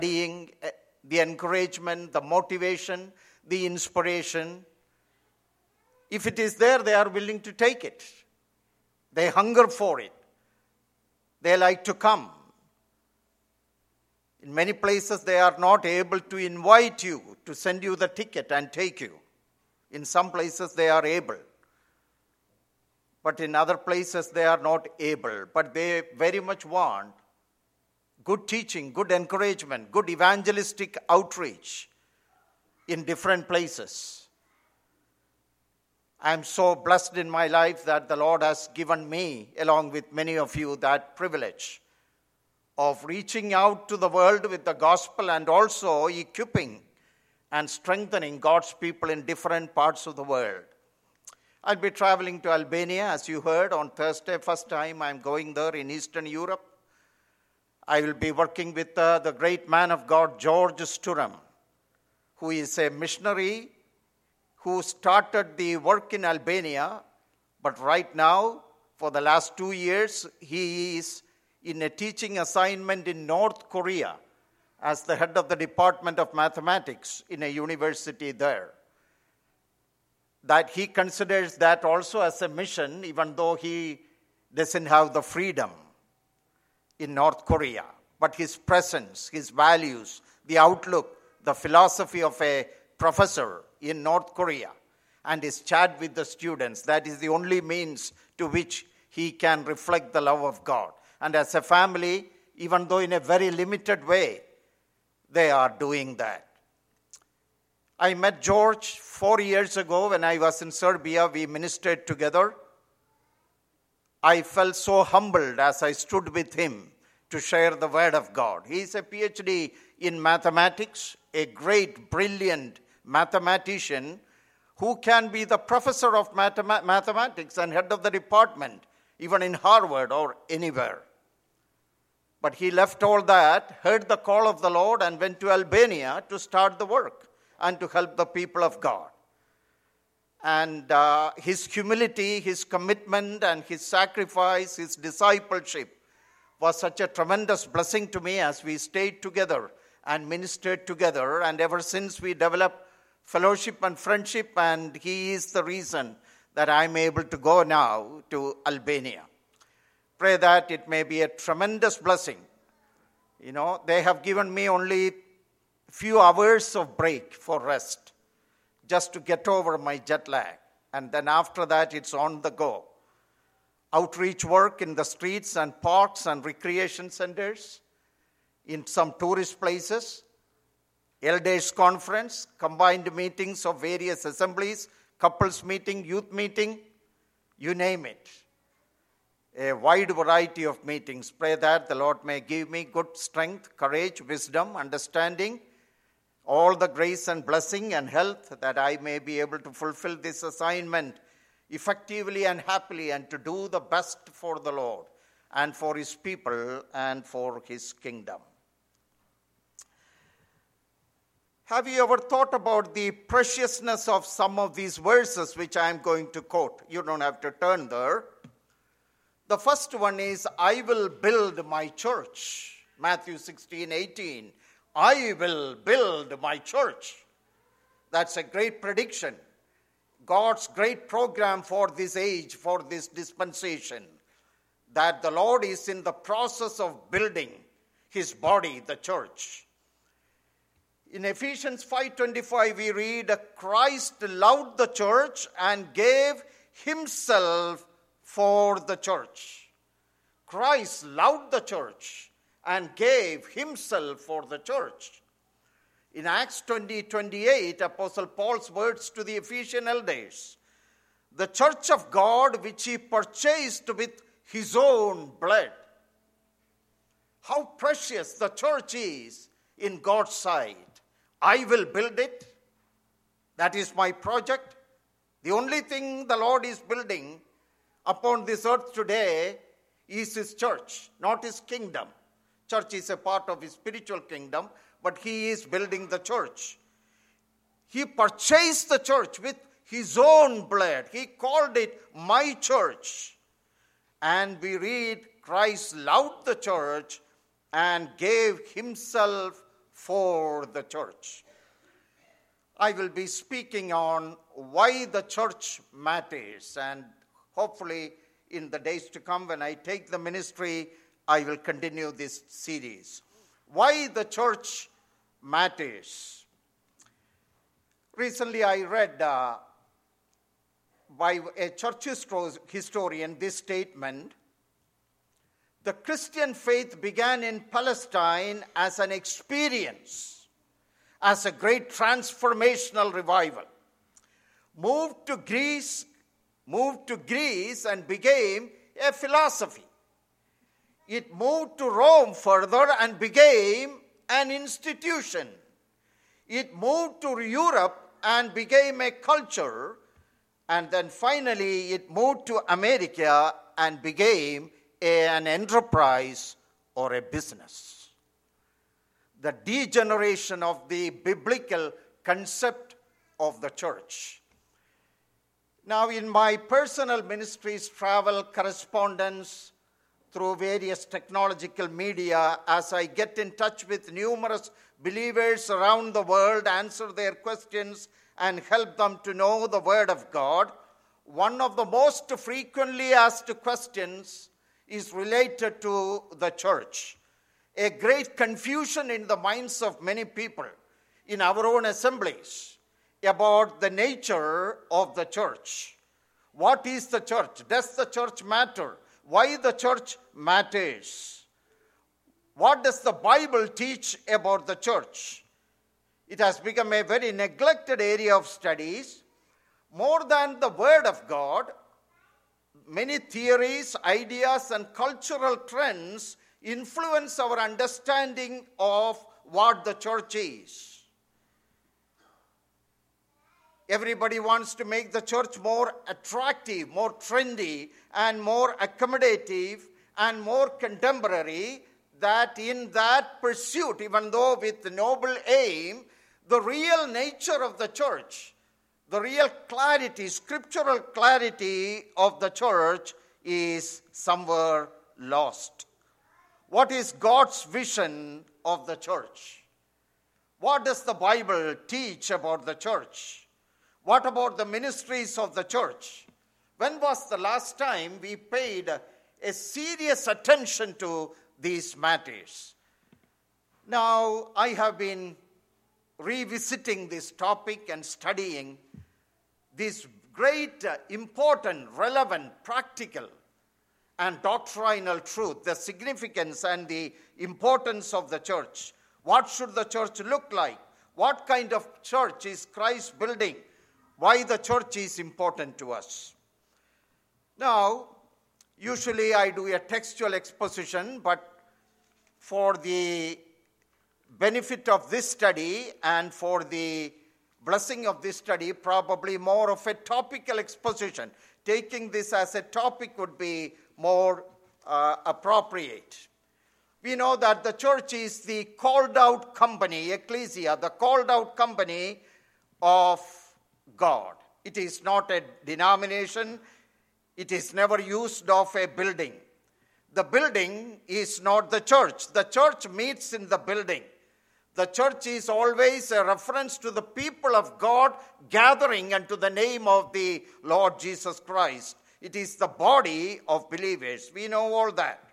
the encouragement, the motivation, the inspiration. If it is there, they are willing to take it. They hunger for it. They like to come. In many places, they are not able to invite you, to send you the ticket and take you. In some places, they are able. But in other places, they are not able. But they very much want good teaching, good encouragement, good evangelistic outreach in different places. I am so blessed in my life that the Lord has given me, along with many of you, that privilege of reaching out to the world with the gospel and also equipping and strengthening God's people in different parts of the world. I'll be traveling to Albania, as you heard, on Thursday. First time I'm going there in Eastern Europe. I will be working with the great man of God, George Sturm, who is a missionary who started the work in Albania, but right now, for the last 2 years, he is in a teaching assignment in North Korea as the head of the Department of Mathematics in a university there. That he considers that also as a mission, even though he doesn't have the freedom in North Korea. But his presence, his values, the outlook, the philosophy of a professor in North Korea and his chat with the students, that is the only means to which he can reflect the love of God. And as a family, even though in a very limited way, they are doing that. I met George 4 years ago when I was in Serbia. We ministered together. I felt so humbled as I stood with him to share the word of God. He is a PhD in mathematics, a great, brilliant mathematician who can be the professor of mathematics and head of the department, even in Harvard or anywhere. But he left all that, heard the call of the Lord, and went to Albania to start the work and to help the people of God. And his humility, his commitment, and his sacrifice, his discipleship was such a tremendous blessing to me as we stayed together and ministered together. And ever since we developed fellowship and friendship, and he is the reason that I'm able to go now to Albania. Pray that it may be a tremendous blessing. You know, they have given me only few hours of break for rest, just to get over my jet lag. And then after that, it's on the go. Outreach work in the streets and parks and recreation centers, in some tourist places, elders conference, combined meetings of various assemblies, couples meeting, youth meeting, you name it. A wide variety of meetings. Pray that the Lord may give me good strength, courage, wisdom, understanding, all the grace and blessing and health that I may be able to fulfill this assignment effectively and happily, and to do the best for the Lord and for his people and for his kingdom. Have you ever thought about the preciousness of some of these verses which I am going to quote? You don't have to turn there. The first one is, I will build my church. Matthew 16:18. I will build my church. That's a great prediction. God's great program for this age, for this dispensation, that the Lord is in the process of building his body, the church. In Ephesians 5:25, we read, Christ loved the church and gave himself for the church. Christ loved the church and gave himself for the church. In Acts 20:28, Apostle Paul's words to the Ephesian elders, the church of God which he purchased with his own blood. How precious the church is in God's sight. I will build it. That is my project. The only thing the Lord is building upon this earth today is his church, not his kingdom. Church is a part of his spiritual kingdom, but he is building the church. He purchased the church with his own blood. He called it my church. And we read, Christ loved the church and gave himself for the church. I will be speaking on why the church matters, and hopefully in the days to come when I take the ministry, I will continue this series. Why the church matters. Recently I read by a church historian this statement: the Christian faith began in Palestine as an experience, as a great transformational revival. Moved to Greece and became a philosophy. It moved to Rome further and became an institution. It moved to Europe and became a culture. And then finally it moved to America and became an enterprise or a business. The degeneration of the biblical concept of the church. Now, in my personal ministries, travel, correspondence, through various technological media, as I get in touch with numerous believers around the world, answer their questions, and help them to know the Word of God, one of the most frequently asked questions is related to the church. A great confusion in the minds of many people in our own assemblies about the nature of the church. What is the church? Does the church matter? Why the church matters? What does the Bible teach about the church? It has become a very neglected area of studies. More than the Word of God, many theories, ideas, and cultural trends influence our understanding of what the church is. Everybody wants to make the church more attractive, more trendy, and more accommodative, and more contemporary. That in that pursuit, even though with noble aim, the real nature of the church, the real clarity, scriptural clarity of the church is somewhere lost. What is God's vision of the church? What does the Bible teach about the church? What about the ministries of the church? When was the last time we paid a serious attention to these matters? Now, I have been revisiting this topic and studying this great, important, relevant, practical, and doctrinal truth, the significance and the importance of the church. What should the church look like? What kind of church is Christ building? Why the church is important to us. Now, usually I do a textual exposition, but for the benefit of this study and for the blessing of this study, probably more of a topical exposition. Taking this as a topic would be more appropriate. We know that the church is the called out company, ecclesia, the called out company of God. It is not a denomination. It is never used of a building. The building is not the church. The church meets in the building. The church is always a reference to the people of God gathering unto the name of the Lord Jesus Christ. It is the body of believers. We know all that.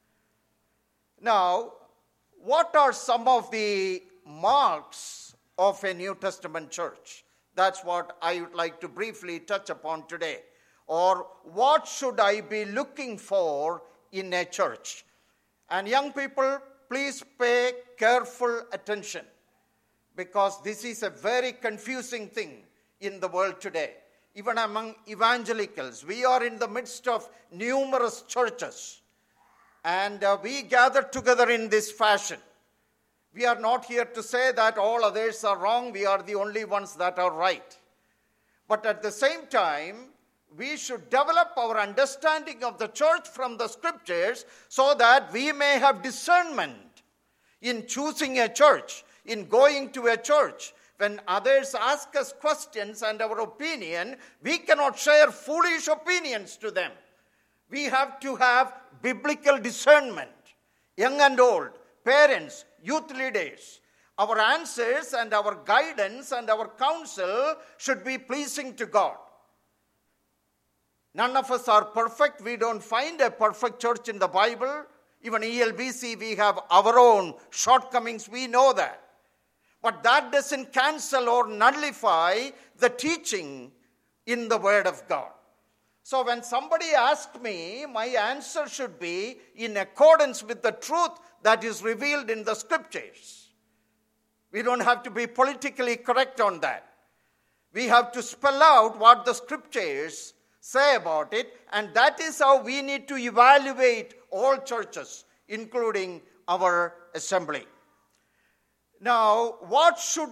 Now, what are some of the marks of a New Testament church? That's what I would like to briefly touch upon today. Or what should I be looking for in a church? And young people, please pay careful attention, because this is a very confusing thing in the world today. Even among evangelicals, we are in the midst of numerous churches, and we gather together in this fashion. We are not here to say that all others are wrong. We are the only ones that are right. But at the same time, we should develop our understanding of the church from the scriptures so that we may have discernment in choosing a church, in going to a church. When others ask us questions and our opinion, we cannot share foolish opinions to them. We have to have biblical discernment. Young and old, parents, youth leaders, Our answers and our guidance and our counsel should be pleasing to God. None of us are perfect. We don't find a perfect church in the Bible. Even ELBC, we have our own shortcomings. We know that. But that doesn't cancel or nullify the teaching in the Word of God. So when somebody asks me, my answer should be in accordance with the truth that is revealed in the Scriptures. We don't have to be politically correct on that. We have to spell out what the Scriptures say about it, and that is how we need to evaluate all churches, including our assembly. Now, what should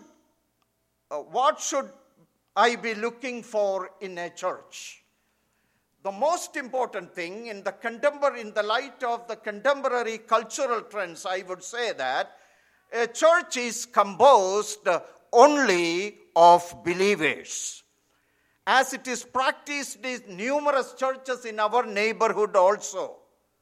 I be looking for in a church? The most important thing in the light of the contemporary cultural trends, I would say that a church is composed only of believers. As it is practiced in numerous churches in our neighborhood also.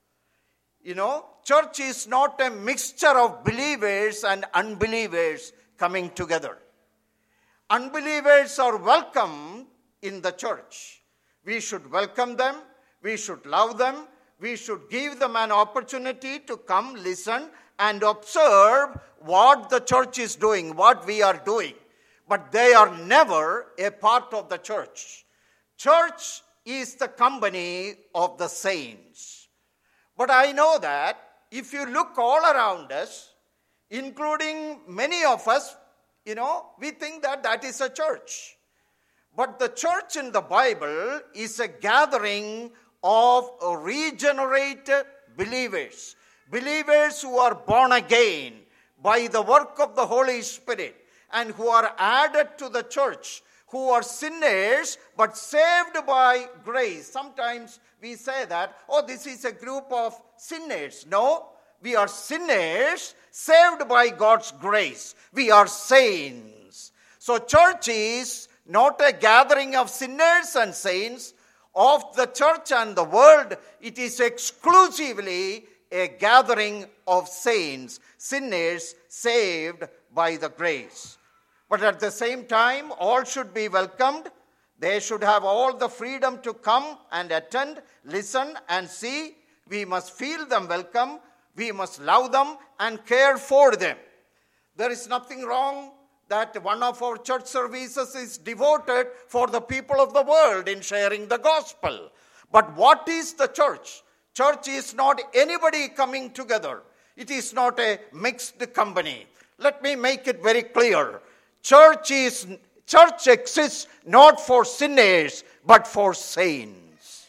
Church is not a mixture of believers and unbelievers coming together. Unbelievers are welcome in the church. We should welcome them. We should love them. We should give them an opportunity to come, listen, and observe what the church is doing, what we are doing. But they are never a part of the church. Church is the company of the saints. But I know that if you look all around us, including many of us, we think that that is a church. But the church in the Bible is a gathering of regenerated believers. Believers who are born again by the work of the Holy Spirit and who are added to the church, who are sinners but saved by grace. Sometimes we say that, this is a group of sinners. No, we are sinners saved by God's grace. We are saints. So church is not a gathering of sinners and saints. Of the church and the world, it is exclusively a gathering of saints, sinners saved by the grace. But at the same time, all should be welcomed. They should have all the freedom to come and attend, listen and see. We must feel them welcome. We must love them and care for them. There is nothing wrong that one of our church services is devoted for the people of the world in sharing the gospel. But what is the church? Church is not anybody coming together. It is not a mixed company. Let me make it very clear. Church exists not for sinners, but for saints.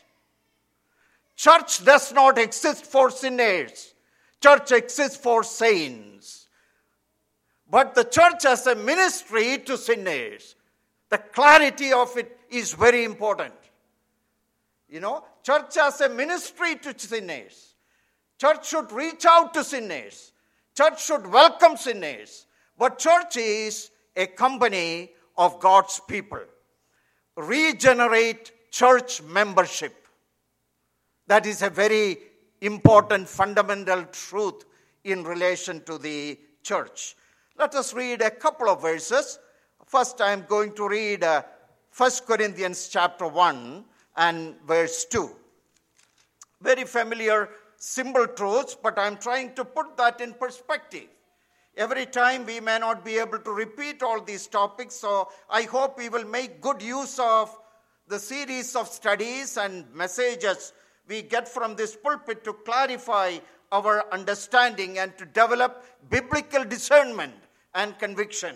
Church does not exist for sinners. Church exists for saints. But the church has a ministry to sinners. The clarity of it is very important. Church has a ministry to sinners. Church should reach out to sinners. Church should welcome sinners. But church is a company of God's people. Regenerate church membership. That is a very important fundamental truth in relation to the church. Let us read a couple of verses. First, I am going to read 1 Corinthians chapter 1 and verse 2. Very familiar, simple truths, but I am trying to put that in perspective. Every time we may not be able to repeat all these topics, so I hope we will make good use of the series of studies and messages we get from this pulpit to clarify our understanding and to develop biblical discernment and conviction.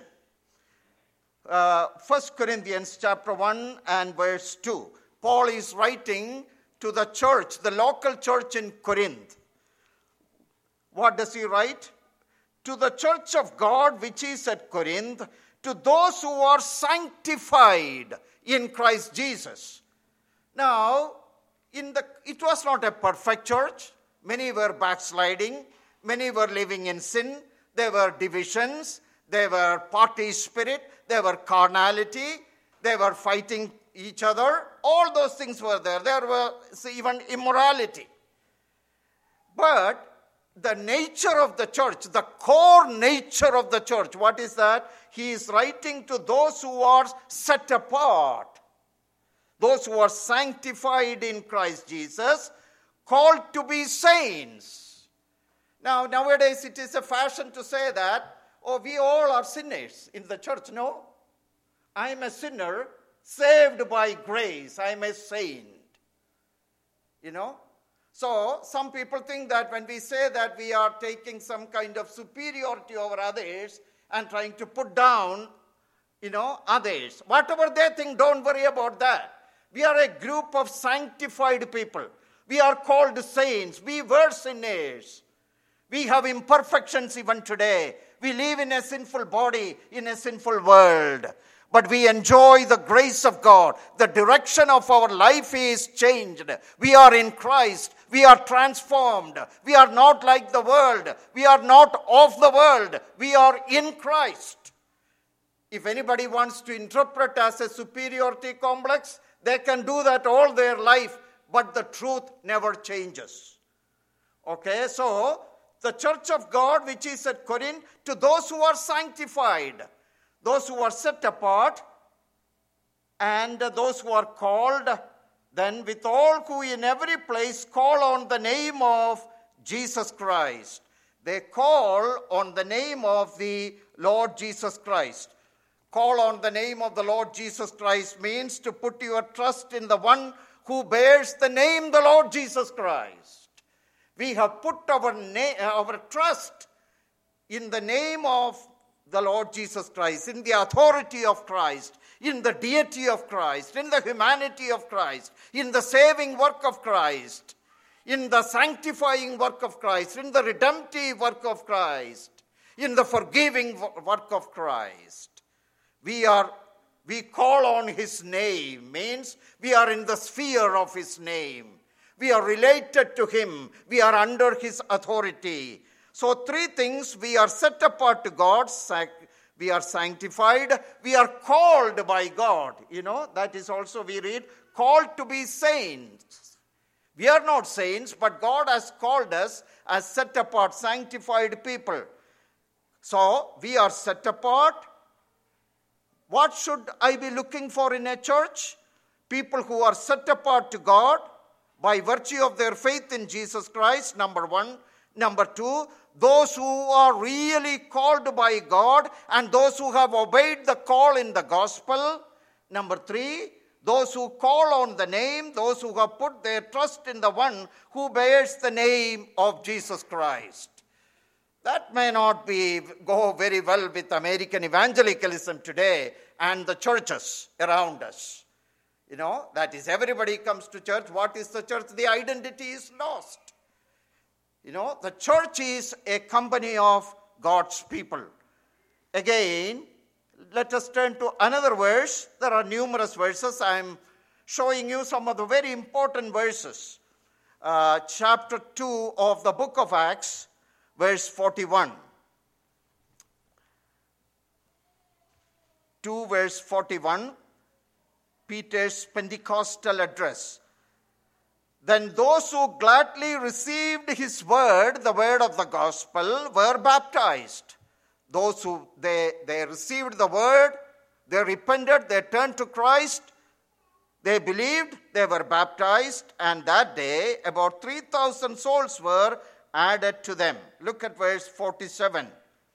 1 Corinthians chapter 1 and verse 2. Paul is writing to the church, the local church in Corinth. What does he write? To the church of God which is at Corinth, to those who are sanctified in Christ Jesus. Now, it was not a perfect church. Many were backsliding. Many were living in sin. There were divisions. There were party spirit. There were carnality. They were fighting each other. All those things were there. There was even immorality. But the nature of the church, the core nature of the church. What is that? He is writing to those who are set apart, those who are sanctified in Christ Jesus, called to be saints. Now, nowadays it is a fashion to say that, oh, we all are sinners in the church. No. I am a sinner, saved by grace. I am a saint. So, some people think that when we say that, we are taking some kind of superiority over others and trying to put down, others. Whatever they think, don't worry about that. We are a group of sanctified people. We are called saints. We were sinners. We have imperfections even today. We live in a sinful body, in a sinful world. But we enjoy the grace of God. The direction of our life is changed. We are in Christ. We are transformed. We are not like the world. We are not of the world. We are in Christ. If anybody wants to interpret as a superiority complex, they can do that all their life, but the truth never changes. Okay, so the church of God, which is at Corinth, to those who are sanctified, those who are set apart, and those who are called, then with all who in every place call on the name of Jesus Christ. They call on the name of the Lord Jesus Christ. Call on the name of the Lord Jesus Christ means to put your trust in the one who bears the name the Lord Jesus Christ. We have put our trust in the name of the Lord Jesus Christ, in the authority of Christ, in the deity of Christ, in the humanity of Christ, in the saving work of Christ, in the sanctifying work of Christ, in the redemptive work of Christ, in the forgiving work of Christ. We call on his name, means we are in the sphere of his name. We are related to him. We are under his authority. So three things: we are set apart to God, we are sanctified, we are called by God. That is also we read, called to be saints. We are not saints, but God has called us as set apart, sanctified people. So we are set apart. What should I be looking for in a church? People who are set apart to God by virtue of their faith in Jesus Christ, number one. Number two, those who are really called by God and those who have obeyed the call in the gospel. Number three, those who call on the name, those who have put their trust in the one who bears the name of Jesus Christ. That may not go very well with American evangelicalism today and the churches around us. That is, everybody comes to church. What is the church? The identity is lost. The church is a company of God's people. Again, let us turn to another verse. There are numerous verses. I am showing you some of the very important verses. Chapter 2 of the book of Acts, verse 41. 2 verse 41, Peter's Pentecostal address. Then those who gladly received his word, the word of the gospel, were baptized. Those who they received the word, they repented, they turned to Christ, they believed, they were baptized, and that day about 3,000 souls were added to them. Look at verse 47.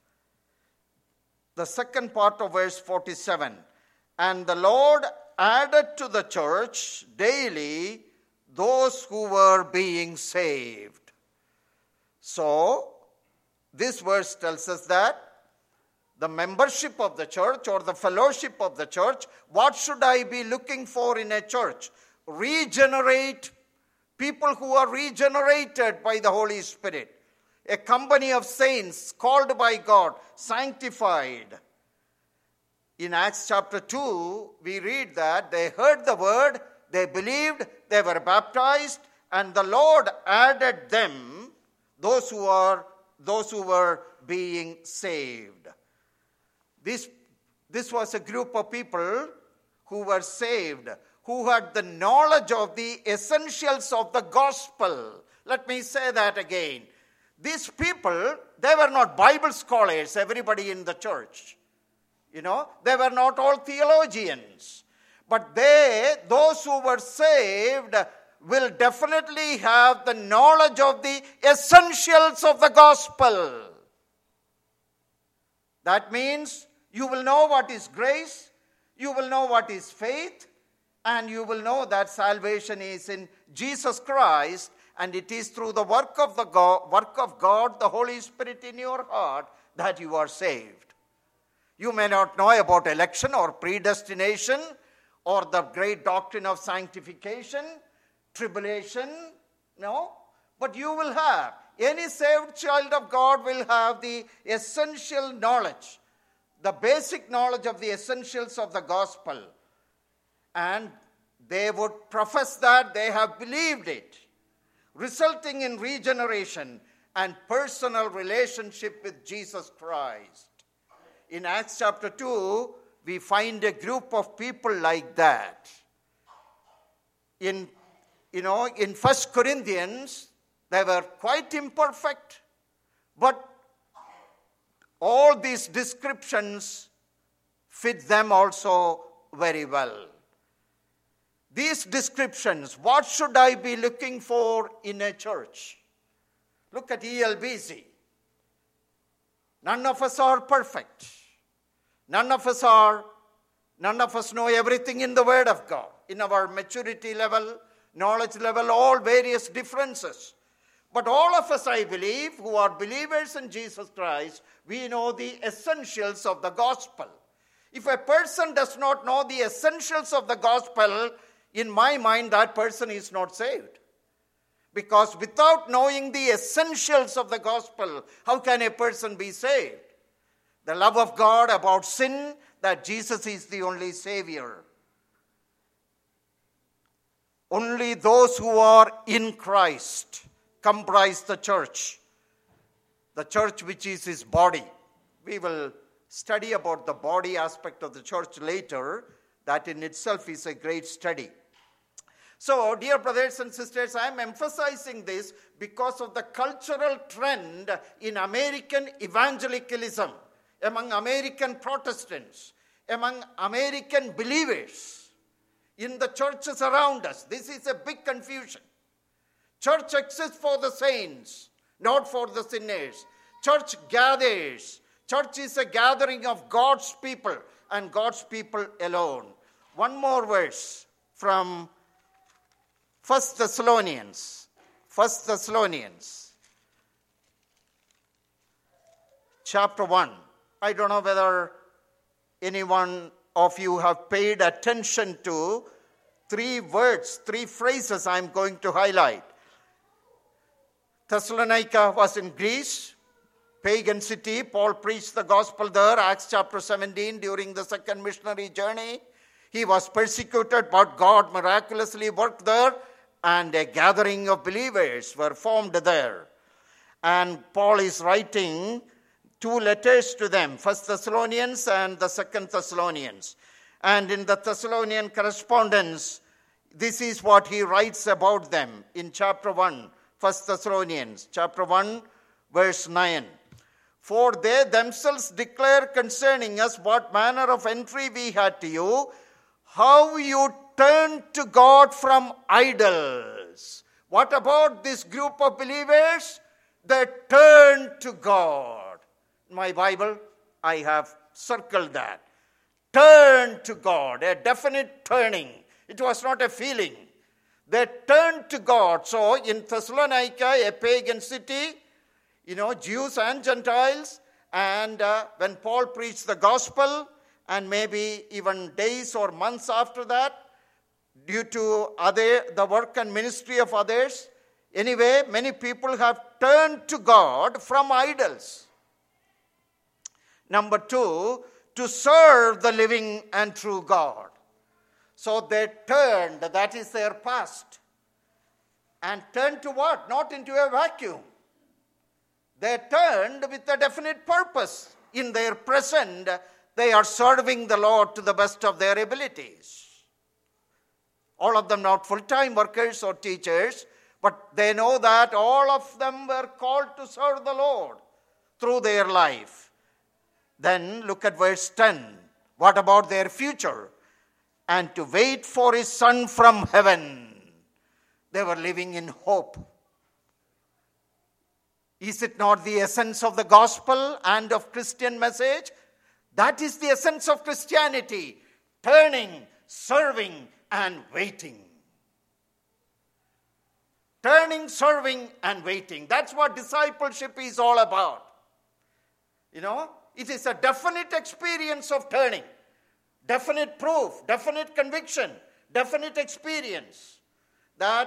The second part of verse 47. And the Lord added to the church daily those who were being saved. So, this verse tells us that the membership of the church or the fellowship of the church, what should I be looking for in a church? Regenerate people who are regenerated by the Holy Spirit. A company of saints called by God, sanctified. In Acts chapter 2, we read that they heard the word, they believed, they were baptized, and the Lord added them, those who were being saved. This was a group of people who were saved, who had the knowledge of the essentials of the gospel. Let me say that again. These people, they were not Bible scholars, everybody in the church. They were not all theologians. But those who were saved, will definitely have the knowledge of the essentials of the gospel. That means you will know what is grace, you will know what is faith, and you will know that salvation is in Jesus Christ, and it is through the work of God, the Holy Spirit in your heart, that you are saved. You may not know about election or predestination or the great doctrine of sanctification, tribulation, no, but you will have, any saved child of God will have the essential knowledge, the basic knowledge of the essentials of the gospel, and they would profess that they have believed it, resulting in regeneration and personal relationship with Jesus Christ. In Acts chapter 2, we find a group of people like that. In 1 Corinthians, they were quite imperfect, but all these descriptions fit them also very well. These descriptions, what should I be looking for in a church? Look at ELBC. None of us are perfect. None of us know everything in the Word of God. In our maturity level, knowledge level, all various differences. But all of us, I believe, who are believers in Jesus Christ, we know the essentials of the gospel. If a person does not know the essentials of the gospel, in my mind, that person is not saved. Because without knowing the essentials of the gospel, how can a person be saved? The love of God about sin, that Jesus is the only Savior. Only those who are in Christ comprise the church which is his body. We will study about the body aspect of the church later. That in itself is a great study. So, dear brothers and sisters, I am emphasizing this because of the cultural trend in American evangelicalism, among American Protestants, among American believers, in the churches around us. This is a big confusion. Church exists for the saints, not for the sinners. Church gathers. Church is a gathering of God's people and God's people alone. One more verse from 1 Thessalonians. 1 Thessalonians chapter 1. I don't know whether anyone of you have paid attention to three phrases I'm going to highlight. Thessalonica was in Greece, pagan city. Paul preached the gospel there, Acts chapter 17, during the second missionary journey. He was persecuted, but God miraculously worked there, and a gathering of believers were formed there. And Paul is writing two letters to them, 1 Thessalonians and the 2 Thessalonians. And in the Thessalonian correspondence, this is what he writes about them in chapter 1, 1 Thessalonians, chapter 1, verse 9. For they themselves declare concerning us what manner of entry we had to you, how you turned to God from idols. What about this group of believers? They turned to God. In my Bible, I have circled that. Turn to God, a definite turning. It was not a feeling. They turned to God. So in Thessalonica, a pagan city, Jews and Gentiles, and when Paul preached the gospel, and maybe even days or months after that, due to the work and ministry of others, anyway, many people have turned to God from idols. Number 2, to serve the living and true God. So they turned, that is their past. And turned to what? Not into a vacuum. They turned with a definite purpose. In their present, they are serving the Lord to the best of their abilities. All of them not full-time workers or teachers, But they know that all of them were called to serve the Lord through their life. Then look at verse 10. What about their future? And to wait for his Son from heaven. They were living in hope. Is it not the essence of the gospel and of Christian message? That is the essence of Christianity. Turning, serving, and waiting. Turning, serving, and waiting. That's what discipleship is all about. It is a definite experience of turning. Definite proof, definite conviction, definite experience that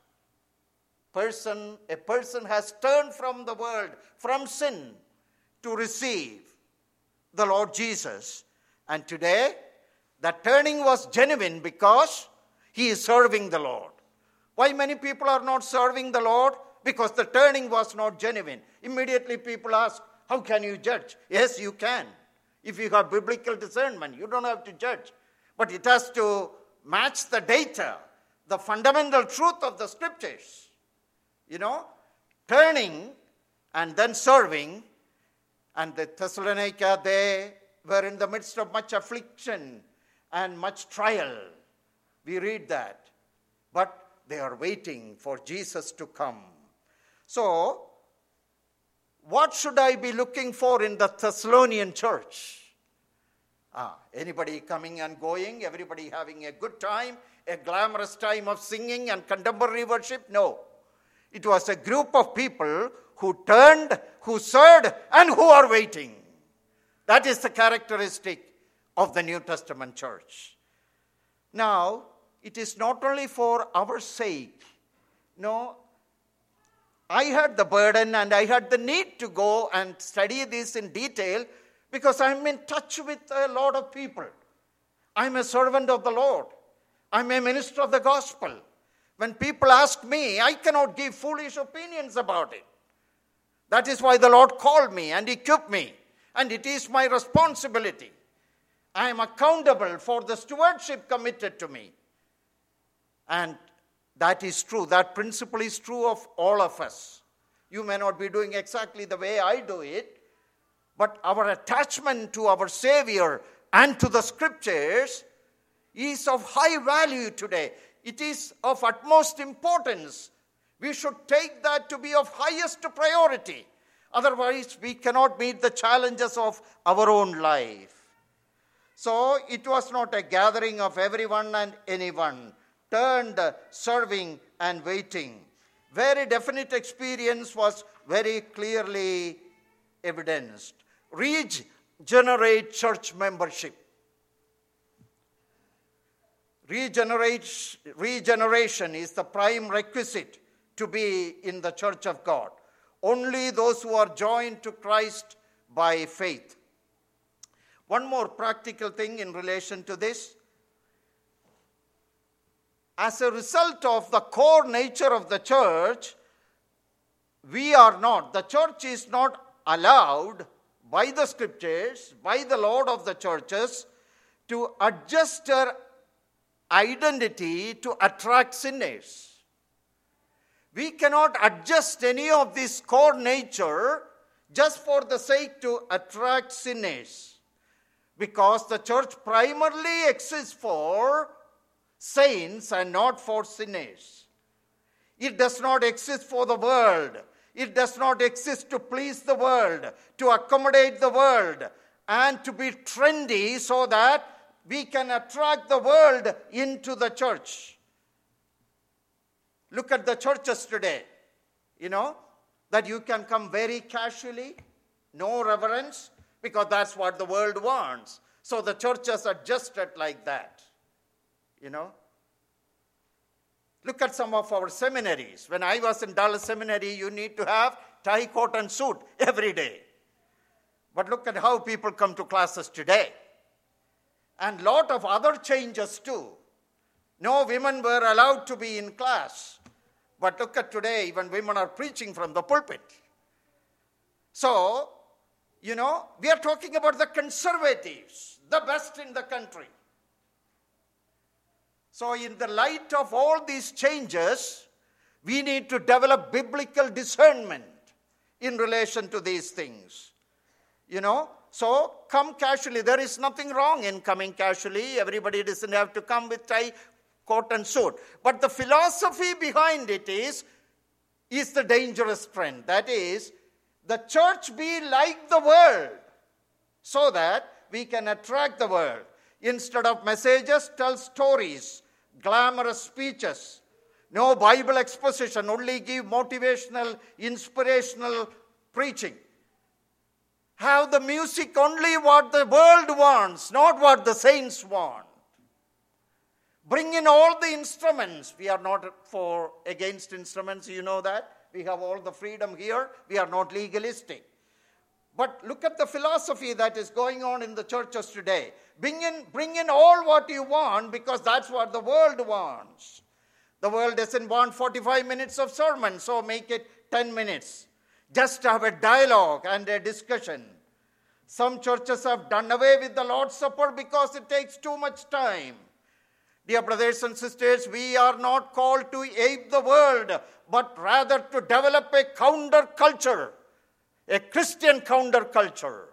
a person has turned from the world, from sin, to receive the Lord Jesus. And today, that turning was genuine because he is serving the Lord. Why many people are not serving the Lord? Because the turning was not genuine. Immediately people ask, how can you judge? Yes, you can. If you have biblical discernment, you don't have to judge. But it has to match the data, the fundamental truth of the scriptures. Turning and then serving. And the Thessalonica, they were in the midst of much affliction and much trial. We read that. But they are waiting for Jesus to come. So, what should I be looking for in the Thessalonian church? Anybody coming and going? Everybody having a good time? A glamorous time of singing and contemporary worship? No. It was a group of people who turned, who served, and who are waiting. That is the characteristic of the New Testament church. Now, it is not only for our sake. No, I had the burden and I had the need to go and study this in detail because I'm in touch with a lot of people. I'm a servant of the Lord. I'm a minister of the gospel. When people ask me, I cannot give foolish opinions about it. That is why the Lord called me and equipped me. And it is my responsibility. I am accountable for the stewardship committed to me. And that is true. That principle is true of all of us. You may not be doing exactly the way I do it, but our attachment to our Savior and to the Scriptures is of high value today. It is of utmost importance. We should take that to be of highest priority. Otherwise, we cannot meet the challenges of our own life. So, it was not a gathering of everyone and anyone. Turned, serving, and waiting. Very definite experience was very clearly evidenced. Regenerate church membership. Regeneration is the prime requisite to be in the church of God. Only those who are joined to Christ by faith. One more practical thing in relation to this. As a result of the core nature of the church, the church is not allowed by the Scriptures, by the Lord of the churches, to adjust her identity to attract sinners. We cannot adjust any of this core nature just for the sake to attract sinners. Because the church primarily exists for saints and not for sinners. It does not exist for the world. It does not exist to please the world, to accommodate the world, and to be trendy so that we can attract the world into the church. Look at the churches today, that you can come very casually, no reverence, because that's what the world wants. So the churches are adjusted like that. Look at some of our seminaries. When I was in Dallas Seminary, you need to have tie, coat, and suit every day. But look at how people come to classes today. And lot of other changes too. No women were allowed to be in class. But look at today, even women are preaching from the pulpit. So, we are talking about the conservatives, the best in the country. So in the light of all these changes, We need to develop biblical discernment in relation to these things. So come casually. There is nothing wrong in coming casually. Everybody doesn't have to come with tie, coat and suit. But the philosophy behind it is the dangerous trend. That is, the church be like the world so that we can attract the world. Instead of messages, tell stories, glamorous speeches. No Bible exposition, only give motivational, inspirational preaching. Have the music only what the world wants, not what the saints want. Bring in all the instruments. We are not against instruments, you know that. We have all the freedom here. We are not legalistic. But look at the philosophy that is going on in the churches today. Bring in all what you want because that's what the world wants. The world doesn't want 45 minutes of sermon, so make it 10 minutes. Just have a dialogue and a discussion. Some churches have done away with the Lord's Supper because it takes too much time. Dear brothers and sisters, we are not called to ape the world, but rather to develop a counterculture, a Christian counterculture.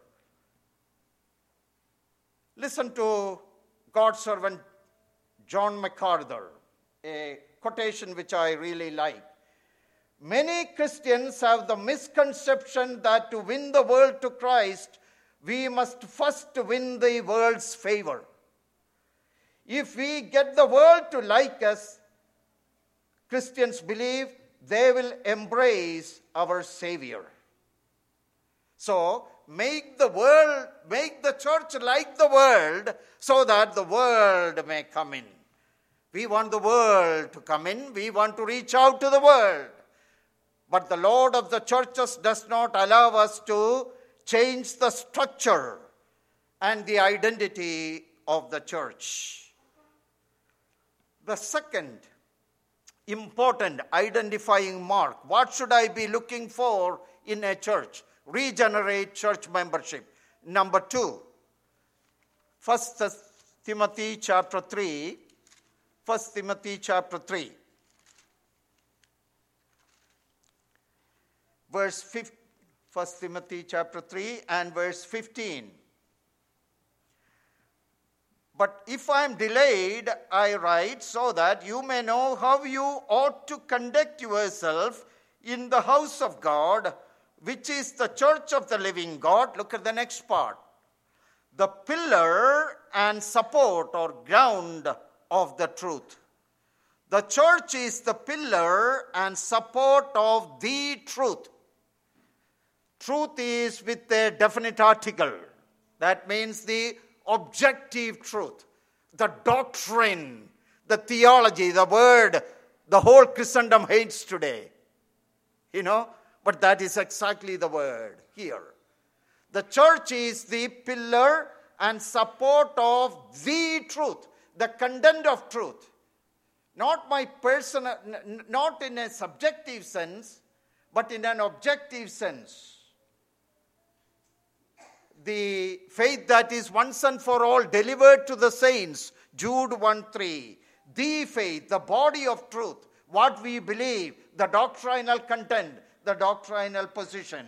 Listen to God's servant John MacArthur, a quotation which I really like. Many Christians have the misconception that to win the world to Christ, we must first win the world's favor. If we get the world to like us, Christians believe they will embrace our Savior. So, make the church like the world so that the world may come in. We want the world to come in. We want to reach out to the world. But the Lord of the churches does not allow us to change the structure and the identity of the church. The second important identifying mark. What should I be looking for in a church? Regenerate church membership. Number 2, 1 Timothy chapter 3. 1 Timothy chapter 3. Verse 15. 1 Timothy chapter 3 and verse 15. But if I am delayed, I write so that you may know how you ought to conduct yourself in the house of God, which is the church of the living God. Look at the next part. The pillar and support or ground of the truth. The church is the pillar and support of the truth. Truth is with a definite article. That means the objective truth, the doctrine, the theology, the word, the whole Christendom hates today. But that is exactly the word here. The church is the pillar and support of the truth, the content of truth. Not my personal, not in a subjective sense, but in an objective sense. The faith that is once and for all delivered to the saints, Jude 1:3. The faith, the body of truth, what we believe, the doctrinal content, the doctrinal position.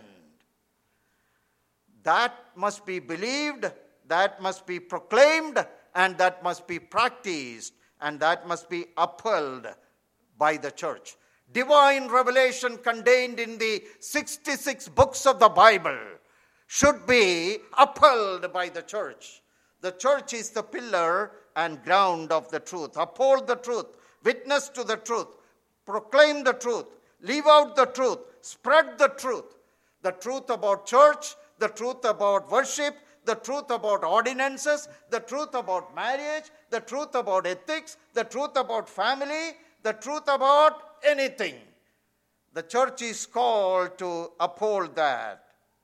That must be believed, that must be proclaimed, and that must be practiced, and that must be upheld by the church. Divine revelation contained in the 66 books of the Bible should be upheld by the church. The church is the pillar and ground of the truth. Uphold the truth, witness to the truth, proclaim the truth, live out the truth, spread the truth about church, the truth about worship, the truth about ordinances, the truth about marriage, the truth about ethics, the truth about family, the truth about anything. The church is called to uphold that.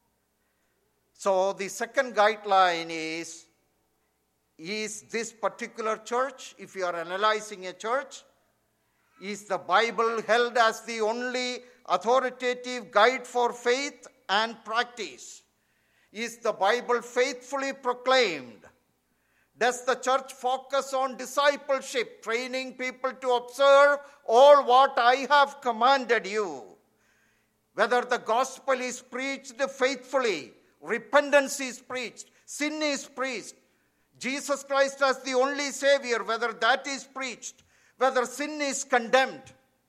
So the second guideline is this particular church, if you are analyzing a church, is the Bible held as the only authoritative guide for faith and practice? Is the Bible faithfully proclaimed? Does the church focus on discipleship, training people to observe all what I have commanded you? Whether the gospel is preached faithfully, repentance is preached, sin is preached, Jesus Christ as the only Savior, whether that is preached, whether sin is condemned.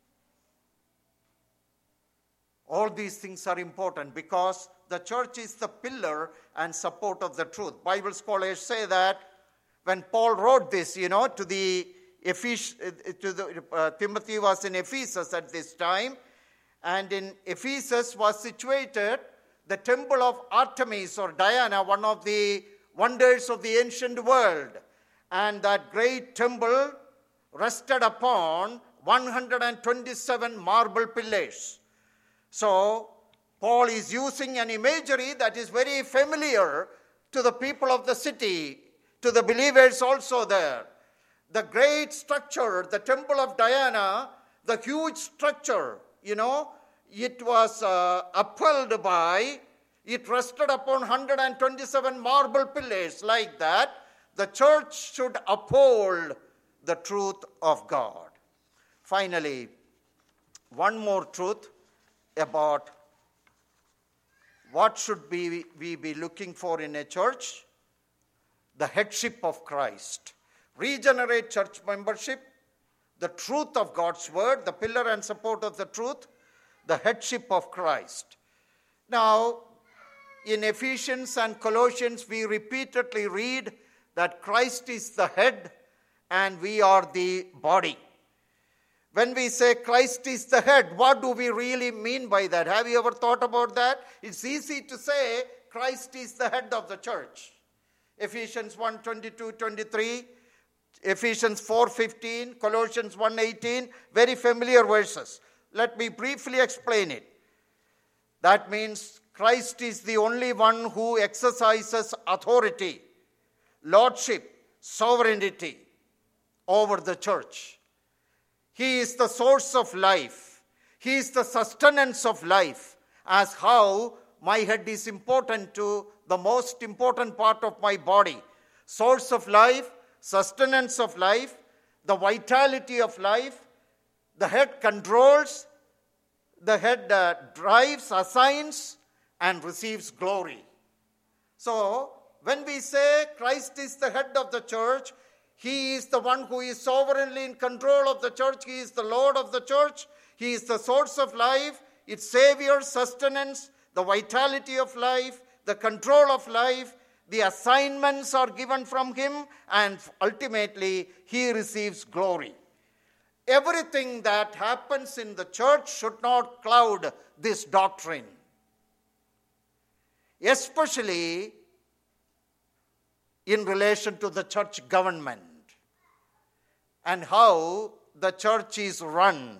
All these things are important because the church is the pillar and support of the truth. Bible scholars say that when Paul wrote this, to the Timothy was in Ephesus at this time, and in Ephesus was situated the temple of Artemis or Diana, one of the wonders of the ancient world. And that great temple rested upon 127 marble pillars. So, Paul is using an imagery that is very familiar to the people of the city, to the believers also there. The great structure, the temple of Diana, the huge structure, it was upheld by, it rested upon 127 marble pillars like that. The church should uphold the truth of God. Finally, one more truth about what should we be looking for in a church? The headship of Christ. Regenerate church membership, the truth of God's word, the pillar and support of the truth, the headship of Christ. Now, in Ephesians and Colossians, we repeatedly read that Christ is the head and we are the body. When we say Christ is the head, what do we really mean by that? Have you ever thought about that? It's easy to say Christ is the head of the church. Ephesians 1:22-23, Ephesians 4:15, Colossians 1:18, very familiar verses. Let me briefly explain it. That means Christ is the only one who exercises authority, lordship, sovereignty over the church. He is the source of life. He is the sustenance of life, as how my head is important to the most important part of my body. Source of life, sustenance of life, the vitality of life. The head controls, the head drives, assigns, and receives glory. So, when we say Christ is the head of the church, He is the one who is sovereignly in control of the church. He is the Lord of the church. He is the source of life, its Savior, sustenance, the vitality of life, the control of life. The assignments are given from Him, and ultimately He receives glory. Everything that happens in the church should not cloud this doctrine, especially in relation to the church government and how the church is run.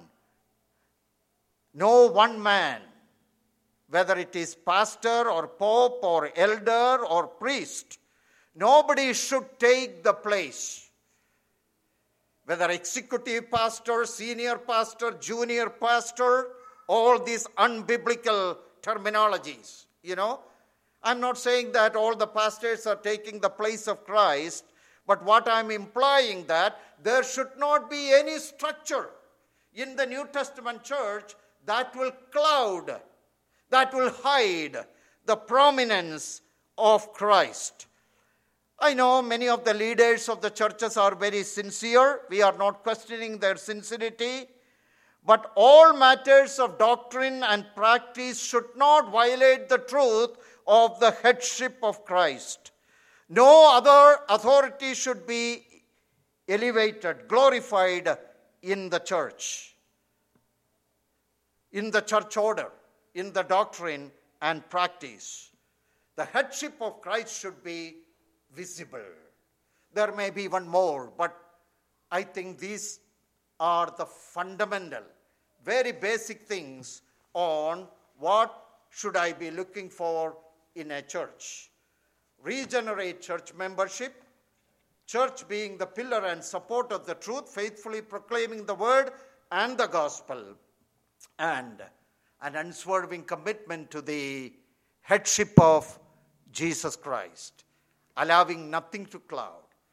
No one man, whether it is pastor or pope or elder or priest, nobody should take the place. Whether executive pastor, senior pastor, junior pastor, all these unbiblical terminologies, I'm not saying that all the pastors are taking the place of Christ, but what I'm implying that there should not be any structure in the New Testament church that will cloud, that will hide the prominence of Christ. I know many of the leaders of the churches are very sincere. We are not questioning their sincerity. But all matters of doctrine and practice should not violate the truth of the headship of Christ. No other authority should be elevated, glorified in the church, in the church order, in the doctrine and practice. The headship of Christ should be visible. There may be one more, but I think these are the fundamental, very basic things on what should I be looking for in a church. Regenerate church membership, church being the pillar and support of the truth, faithfully proclaiming the word and the gospel, and an unswerving commitment to the headship of Jesus Christ, allowing nothing to cloud.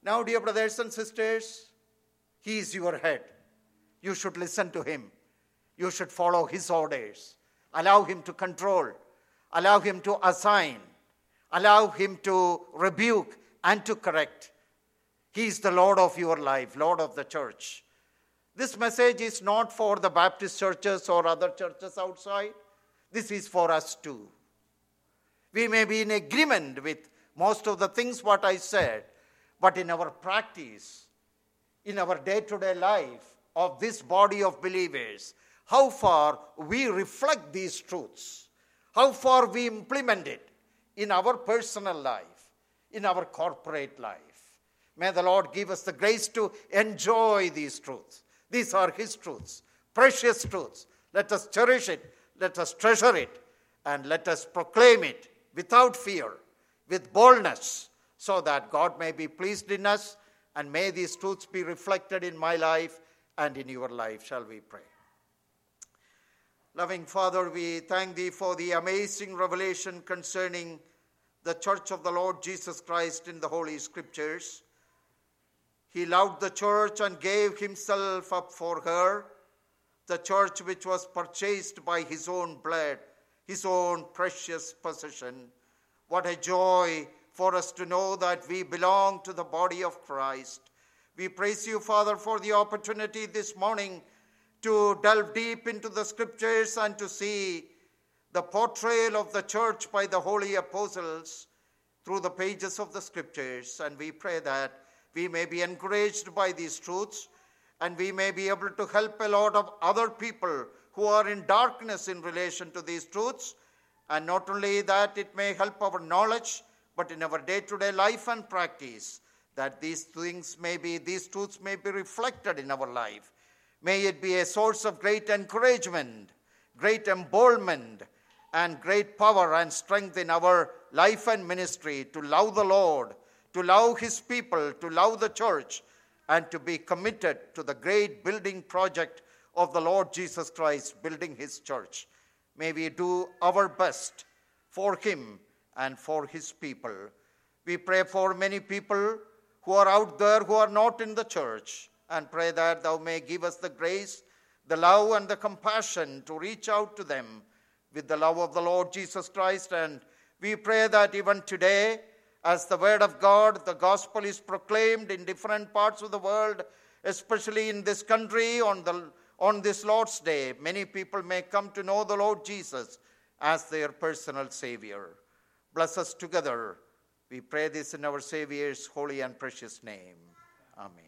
Now, dear brothers and sisters, he is your head. You should listen to him. You should follow his orders. Allow him to control. Allow him to assign. Allow him to rebuke and to correct. He is the Lord of your life, Lord of the church. This message is not for the Baptist churches or other churches outside. This is for us too. We may be in agreement with most of the things what I said, but in our practice, in our day-to-day life of this body of believers, how far we reflect these truths, how far we implement it in our personal life, in our corporate life. May the Lord give us the grace to enjoy these truths. These are his truths, precious truths. Let us cherish it, let us treasure it, and let us proclaim it without fear, with boldness, so that God may be pleased in us, and may these truths be reflected in my life and in your life. Shall we pray? Loving Father, we thank thee for the amazing revelation concerning the church of the Lord Jesus Christ in the Holy Scriptures. He loved the church and gave himself up for her, the church which was purchased by his own blood, his own precious possession. What a joy for us to know that we belong to the body of Christ. We praise you, Father, for the opportunity this morning to delve deep into the Scriptures and to see the portrayal of the church by the holy apostles through the pages of the Scriptures. And we pray that we may be encouraged by these truths, and we may be able to help a lot of other people who are in darkness in relation to these truths. And not only that, it may help our knowledge, but in our day-to-day life and practice, that these truths may be reflected in our life. May it be a source of great encouragement, great emboldenment, and great power and strength in our life and ministry to love the Lord, to love his people, to love the church, and to be committed to the great building project of the Lord Jesus Christ, building his church. May we do our best for him and for his people. We pray for many people who are out there who are not in the church, and pray that thou may give us the grace, the love, and the compassion to reach out to them with the love of the Lord Jesus Christ. And we pray that even today, as the word of God, the gospel is proclaimed in different parts of the world, especially in this country on this Lord's Day, many people may come to know the Lord Jesus as their personal Savior. Bless us together. We pray this in our Savior's holy and precious name. Amen.